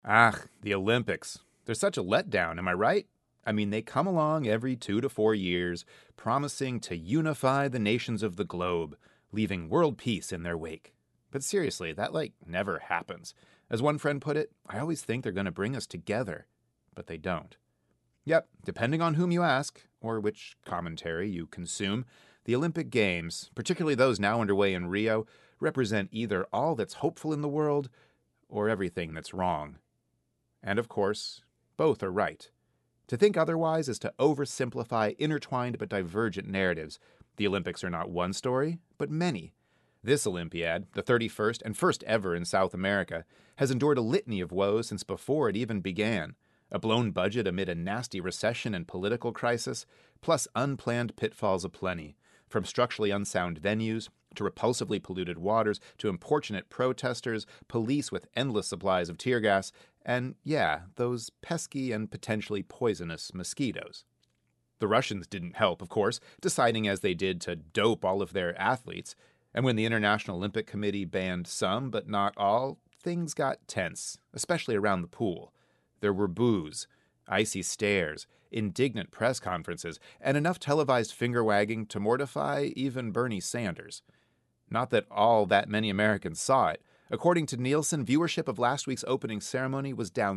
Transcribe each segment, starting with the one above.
The Olympics. They're such a letdown, am I right? I mean, they come along every 2 to 4 years, promising to unify the nations of the globe, leaving world peace in their wake. But seriously, that never happens. As one friend put it, I always think they're going to bring us together, but they don't. Yep, depending on whom you ask, or which commentary you consume, the Olympic Games, particularly those now underway in Rio, represent either all that's hopeful in the world or everything that's wrong. And of course, both are right. To think otherwise is to oversimplify intertwined but divergent narratives. The Olympics are not one story, but many. This Olympiad, the 31st and first ever in South America, has endured a litany of woes since before it even began. A blown budget amid a nasty recession and political crisis, plus unplanned pitfalls aplenty, from structurally unsound venues, to repulsively polluted waters, to importunate protesters, police with endless supplies of tear gas, and those pesky and potentially poisonous mosquitoes. The Russians didn't help, of course, deciding as they did to dope all of their athletes, and when the International Olympic Committee banned some but not all, things got tense, especially around the pool. There were boos, icy stares, indignant press conferences, and enough televised finger-wagging to mortify even Bernie Sanders. Not that all that many Americans saw it. According to Nielsen, viewership of last week's opening ceremony was down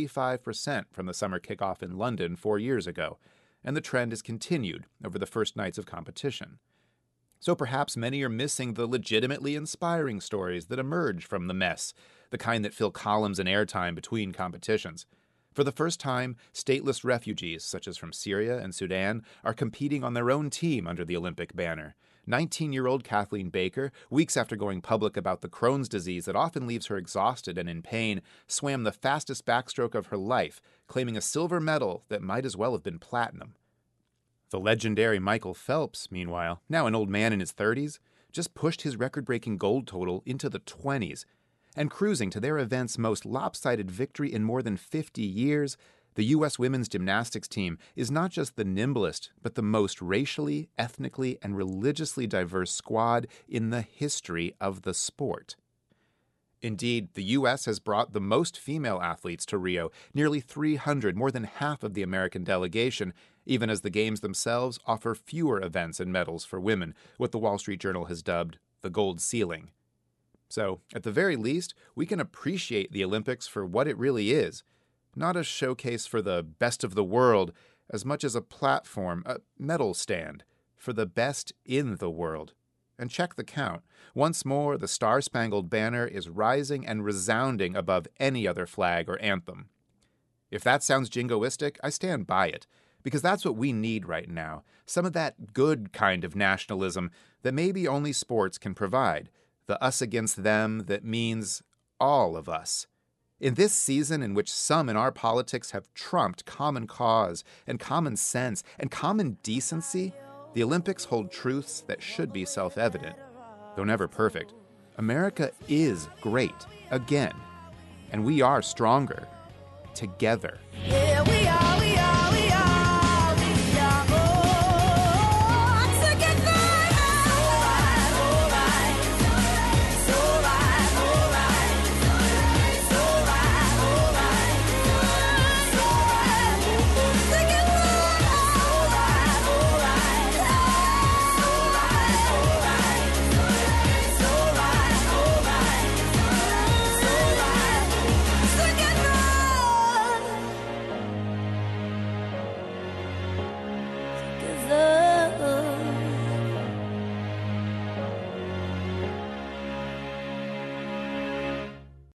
35% from the summer kickoff in London 4 years ago, and the trend has continued over the first nights of competition. So perhaps many are missing the legitimately inspiring stories that emerge from the mess, the kind that fill columns and airtime between competitions. For the first time, stateless refugees, such as from Syria and Sudan, are competing on their own team under the Olympic banner. 19-year-old Kathleen Baker, weeks after going public about the Crohn's disease that often leaves her exhausted and in pain, swam the fastest backstroke of her life, claiming a silver medal that might as well have been platinum. The legendary Michael Phelps, meanwhile, now an old man in his 30s, just pushed his record-breaking gold total into the 20s. And cruising to their event's most lopsided victory in more than 50 years, the U.S. women's gymnastics team is not just the nimblest, but the most racially, ethnically, and religiously diverse squad in the history of the sport. Indeed, the U.S. has brought the most female athletes to Rio, nearly 300, more than half of the American delegation, even as the Games themselves offer fewer events and medals for women, what the Wall Street Journal has dubbed the gold ceiling. So, at the very least, we can appreciate the Olympics for what it really is. Not a showcase for the best of the world, as much as a platform, a medal stand, for the best in the world. And check the count. Once more, the Star-Spangled Banner is rising and resounding above any other flag or anthem. If that sounds jingoistic, I stand by it, because that's what we need right now. Some of that good kind of nationalism that maybe only sports can provide. The us against them that means all of us. In this season in which some in our politics have trumped common cause and common sense and common decency, the Olympics hold truths that should be self-evident. Though never perfect, America is great, again. And we are stronger, together.